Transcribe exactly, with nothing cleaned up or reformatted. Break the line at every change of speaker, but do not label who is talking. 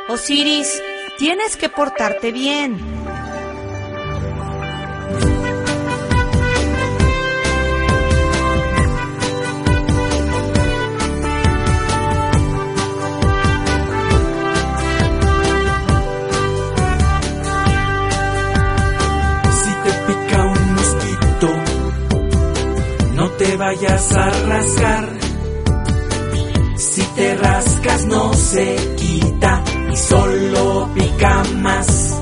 Osiris, tienes que portarte bien.
Si te pica un mosquito, no te vayas a rascar. Si te rascas no se quita y solo pica más.